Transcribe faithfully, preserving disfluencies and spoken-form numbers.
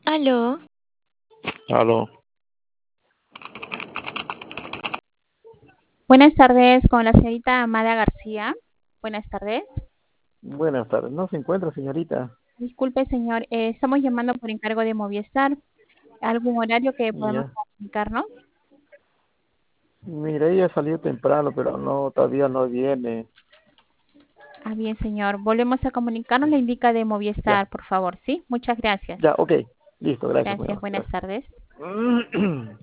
Aló, Aló. Buenas tardes con la señorita Amada García. Buenas tardes. Buenas tardes. ¿No se encuentra, señorita? Disculpe, señor, eh, estamos llamando por encargo de Movistar. ¿Algún horario que podamos Ya. comunicarnos? Mira, ella salió temprano, pero no, todavía no viene. Ah, bien, señor. Volvemos a comunicarnos. Le indica de Ya, Movistar, por favor, ¿sí? Muchas gracias. ya, ok. Listo, gracias, muy Gracias, amable. buenas tardes. Gracias.